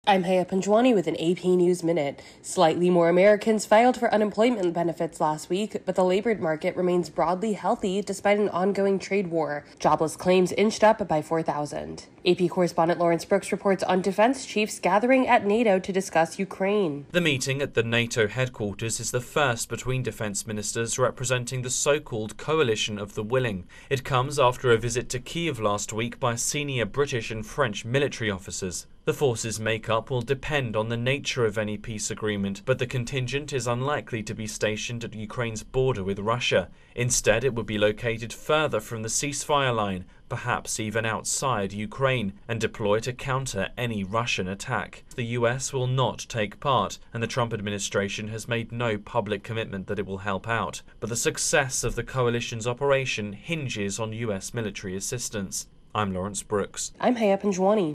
I'm Haya Panjwani with an AP News Minute. Slightly more Americans filed for unemployment benefits last week, but the labor market remains broadly healthy despite an ongoing trade war. Jobless claims inched up by 4,000. AP correspondent Lawrence Brooks reports on defense chiefs gathering at NATO to discuss Ukraine. The meeting at the NATO headquarters is the first between defense ministers representing the so-called Coalition of the Willing. It comes after a visit to Kyiv last week by senior British and French military officers. The forces' makeup will depend on the nature of any peace agreement, but the contingent is unlikely to be stationed at Ukraine's border with Russia. Instead, it would be located further from the ceasefire line, perhaps even outside Ukraine, and deploy to counter any Russian attack. The US will not take part, and the Trump administration has made no public commitment that it will help out. But the success of the coalition's operation hinges on US military assistance. I'm Lawrence Brooks. I'm Haya Panjwani.